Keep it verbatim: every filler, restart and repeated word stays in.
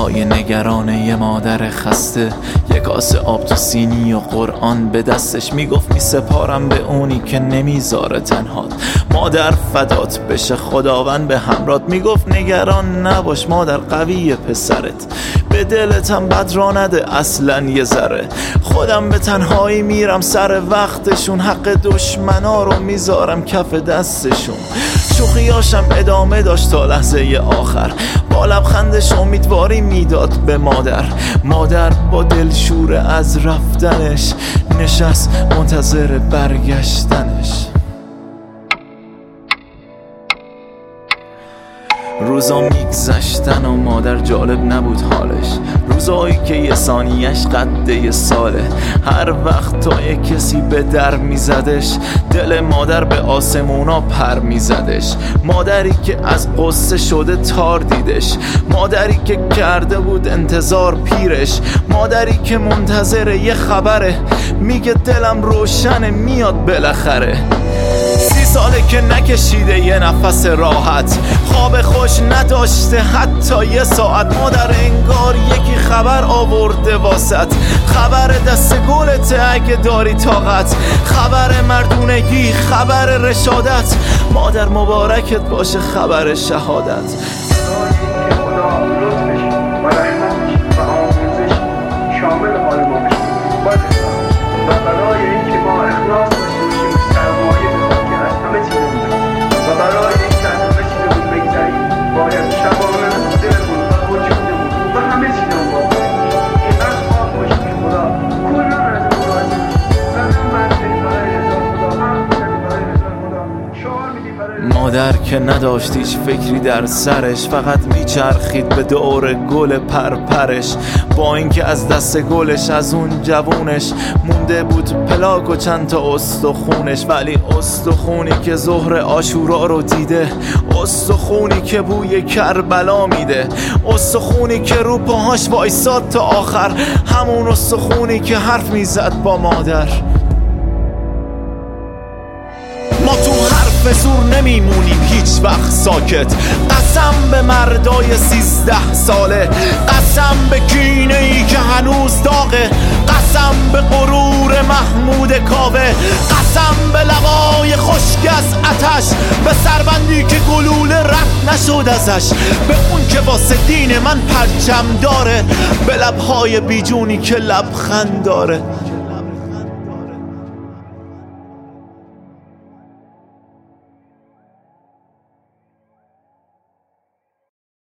های نگران یه مادر خسته، یک کاسه آب تو سینی و قرآن به دستش، میگفت می سپارم به اونی که نمیذاره تنهات، مادر فدات بشه خداوند به همرات. میگفت نگران نباش مادر قوی پسرت، به دلتم بد را نده اصلا یه ذره، خودم به تنهایی میرم سر وقتشون، حق دشمنا رو میذارم کف دستشون. شوخیاشم ادامه داشت تا لحظه آخر، با لبخندش امیدواری میداد به مادر. مادر با دلشور از رفتنش نشست منتظر برگشتنش. روزا میگذشتن و مادر جالب نبود حالش، روزایی که یه ثانیه‌اش قد یه ساله. هر وقت تا یه کسی به در میزدش، دل مادر به آسمونا پر میزدش. مادری که از قصه شده تار دیدش، مادری که کرده بود انتظار پیرش، مادری که منتظر یه خبره، میگه دلم روشنه میاد بالاخره. سی ساله که نکشیده یه نفس راحت، خواب خوش نداشته حتی یه ساعت. مادر انگار یکی خبر آورده واسط، خبر دست گلته اگه داری طاقت، خبر مردونگی، خبر رشادت. مادر مبارکت باشه خبر شهادت. مادر که نداشت هیچ فکری در سرش، فقط میچرخید به دور گل پرپرش. با اینکه از دست گلش از اون جوونش مونده بود پلاک و چند تا استخونش، ولی استخونی که ظهر عاشورا رو دیده، استخونی که بوی کربلا میده، استخونی که رو پاهاش وایساد تا آخر، همون استخونی که حرف میزد با مادر. ما تو حرف زور نمیمونیم هیچ وقت ساکت، قسم به مردای سیزده ساله، قسم به کینه ای که هنوز داغه، قسم به غرور محمود کاوه، قسم به لقای خشک از آتش، به سربندی که گلوله رد نشد ازش، به اون که واسه دین من پرچم داره، به لبهای بیجونی که لبخند داره.